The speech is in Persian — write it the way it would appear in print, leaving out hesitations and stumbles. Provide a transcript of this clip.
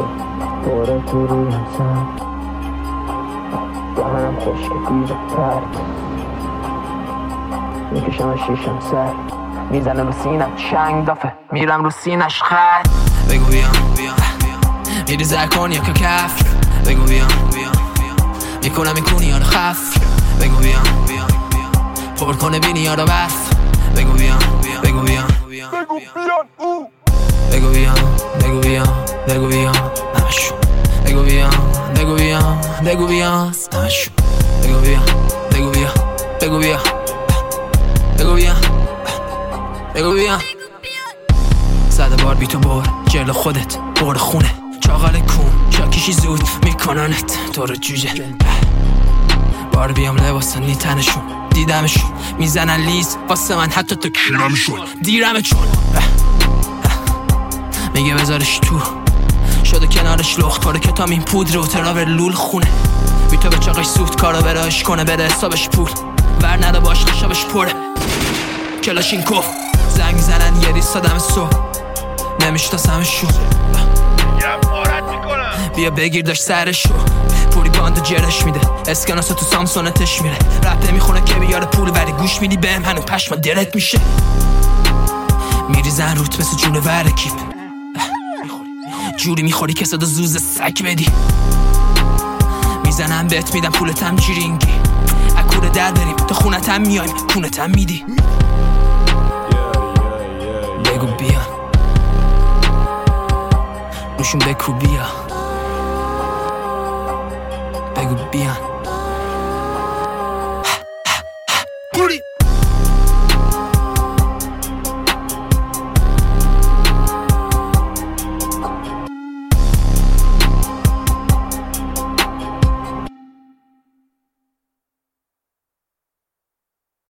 دوره تو رویم سن دهنم خشک گیج پرد میکشم شیشم سر میزنه رو سینم چنگ دافه میرم رو سینش خط بگو بیام میری زرکن یا که کف بگو بیام میکنم این کونی ها رو خف بگو بیام پر کنه بینی ها رو برف بگو بیام بگو بیام بگو بیام بگو بیام بگو بیام نمشون بگو بیام بگو بیام بگو بیام نمشون بگو بیام بگو بیام بگو بیام بگو بیام بگو بیام 100 بار بی تو بر جلو خودت بر خونه چاقال کون شاکیشی زود میکننت تو رو جوجه بار بیام لباسن تنشون دیدمشون میزنن لیز واسه من حتی تو کیرمشون دیرمه چون میگه بذارش تو شده کنارش لخت کاره کتام این پودر و تراور لول خونه بی تو به چاقش سوخت کارو براش کنه بده حسابش پول ور نده باش خشابش پره کلاشین کف زنگ زنن یه ریست دم صبح نمیشتاسمشون بیا بگیر داشت سرشو پولی باند جرش میده اسکناسو تو سامسونتش میره رپ نمیخونه که بیاره پول ولی گوش میدی بهم هنو پشما درت میشه میریزن روت مثل جون ورکیب جوری میخوری که صدا زوز سک بدی میزنم بهت میدم پولتم جیرینگی اکوره در بریم تا خونتم میایم کونتم میدی بگو بیان روشون بکو بیا بگو بیان